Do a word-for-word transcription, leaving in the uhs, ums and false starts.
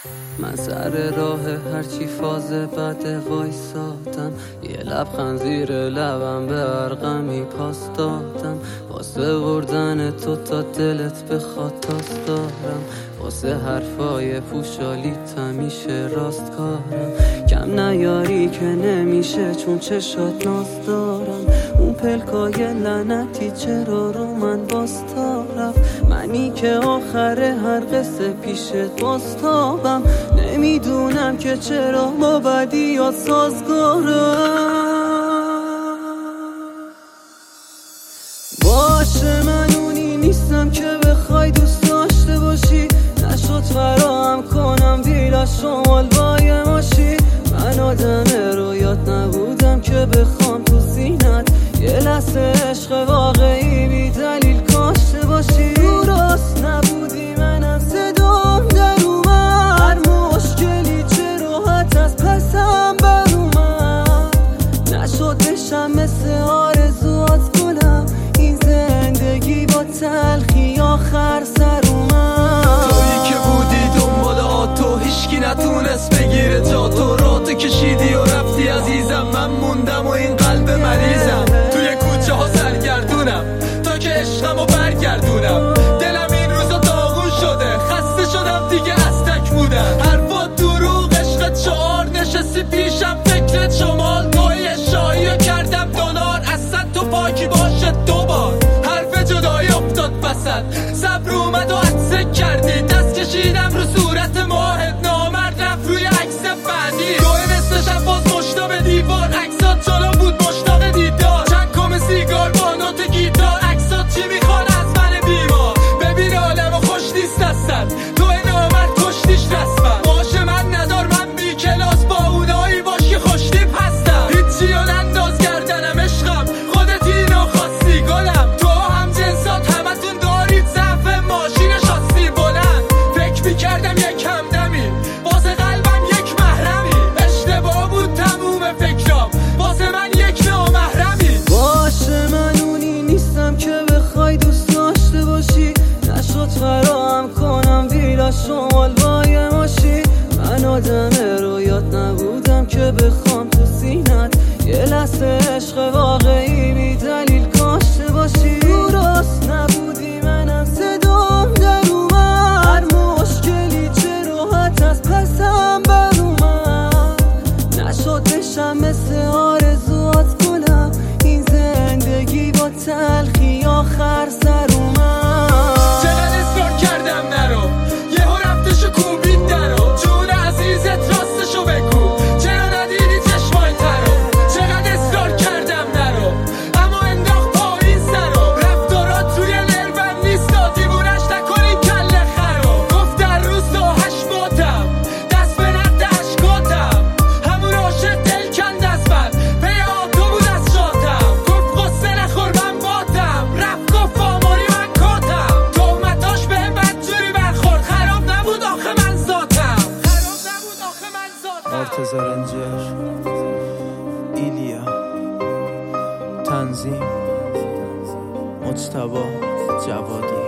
من سر راه هرچی فاز بده وایسادم، یه لبخند زیر لبم به ارقمی پاس دادم. واسه بردن تو تا دلت بخواد تاس دارم، واسه حرفای پوشالی همیشه راست کارم. کم نیاری که نمیشه چون چشات ناز دارم. اون پلکای لعنتی چرا رو من باستا رفت؟ منی که آخر هر قصه پیشت باستابم. نمیدونم که چرا با بدیات سازگارم. باشه من اونی نیستم که بخوای دوست داشته باشی، نشد فراهم کنم بیلا شمال بای ماشی. من آدم رویات نبودم که بخوام تو سینت یه لحظه عشق واقعی بی دلیل کاشته باشی. درست نبودی منم صدام در اومد، هر مشکلی چه راحت از پسم بر اومد. نشد بشم مثل آرزوات گلم، این زندگی با تلخی آخر سر اومد. تویی که بودی دنبال آتو هیچکی نتونست بگیره جا تو، را تو کشیدی و رفتی عزیزم. من موندم و این قلب مریضم، توی کوچه ها سرگردونم تا که عشقم رو برگردونم. دلم این روزا داغون شده، خسته شدم دیگه از تک بودن. حرفا دروغ عشق چهار، نشستی پیشم فکرت شمال. گاهی شایی رو کردم دلار، اصلا تو پاکی باشه دوبار. حرف جدایی افتاد وسط، صبر اومد و عطسه کردی. دست کشیدم رو صورت ماهت، نامرد رفت روی عکس بعدی. گاهی مثل شب باز مشتا به دیوار، عکسات جلو بود مشتاق دیدار. چند کم سیگار با نوت گیتار، عکسات چی میخوان از من بیمار. ببین عالم و خوش نیست هستن، تو نامرد کشتیش رسمن. باشه من ندار من بی کلاس، با اونایی باش که خوشتیپ هستم. هیچی و ننداز گردنم عشقم، خودت اینو خواستی گلم. تو هم جنسات همتون دارید ضعف ماشین شاستی بلند. فکر میکردم یک همدمی، واسه قلبم یک محرمی. اشتباه بود تموم فکرام، واسه من یک نامحرمی. باشه من اونی نیستم که بخوای دوست داشته باشی، نشد فراهم کنم بیلا شمال بای ماشی. من آدم رویات نبودم که بخوام تو سینت یه لحظه عشق واقعی بی دلیل کاشته باشی. درست نبودی منم صدام در اومد، هر مشکلی چه راحت از پسم بر اومد. نشد بشم مثل آرزوات گلم، این زندگی با تلخی آخر سر اومد. چقدر اصرار کردم نرو، یهو رفتشو کوبید درو. جون عزیزت راستشو بگو، چرا ندیدی چشمای ترو. چقدر اصرار کردم نرو، اما انداخت پایین سرو. رفتارات روی نربم نیست، دیوونش نکنی کله خرو. گفت در روز تا هشت ماتم، دست به نقد عشقاتم. همون عاشق دل کند از من، پی آتو بود از شاتم. گفت قصه نخور من باتم، رفت گفت آماری من کاتم. تهمتاش بهم بدجوری برخورد، خراب نبود آخه من ذاتم. خراب نبود آخه من ذاتم. آرتزا رنجر، ایلیا، تنظیم مجتبی جوادی.